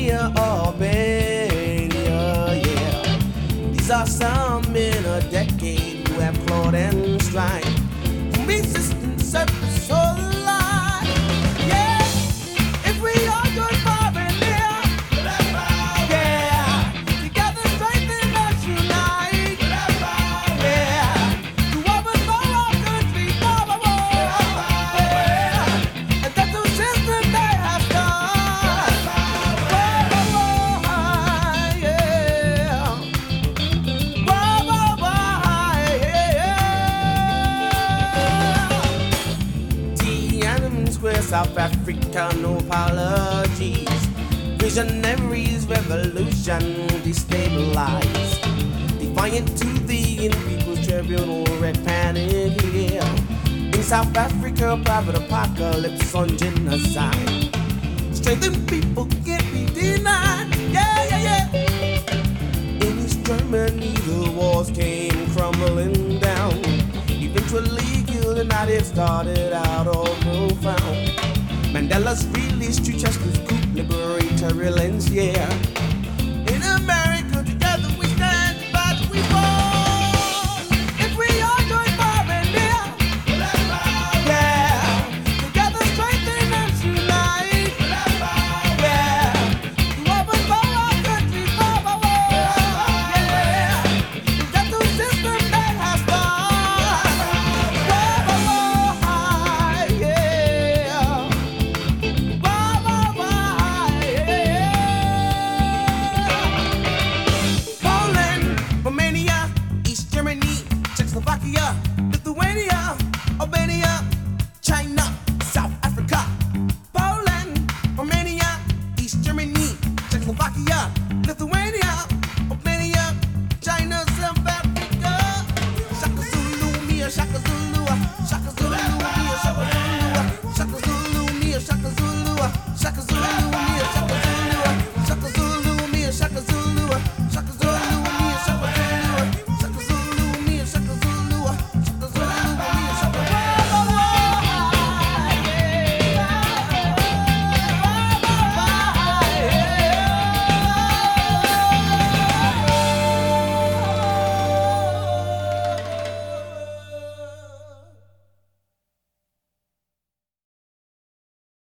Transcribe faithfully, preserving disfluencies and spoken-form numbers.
Romania, Albania, yeah. These are some in a decade who have clawed and strife from resistance, service, or life. Yeah, if we are good for and near, yeah, together strengthen us unite, yeah, to overthrow our country for the war, yeah, and that's the system they have done for the war, yeah, for the war, yeah. Tiananmen Square, South Africa, no apologies. Visionaries, revolution destabilized. Defiant to the in people's tribunal, red panic here. In South Africa, private apocalypse on genocide. Strengthened people can't be denied. Yeah, yeah, yeah. In East Germany, the walls came crumbling down. Eventually, United started out all profound. Mandela's release, true justice, coup, liberatory lens, yeah. In America, together we stand, but we fall. If we are joined far and near, yeah, together strengthen and unite, yeah, to overthrow our country for the war, yeah, that's the system that has done for the war, yeah, for the war, yeah. Poland, Romania, East Germany, Czechoslovakia, Lithuania, Albania, China, South Africa. Poland, Romania, East Germany, Czechoslovakia, Lithuania.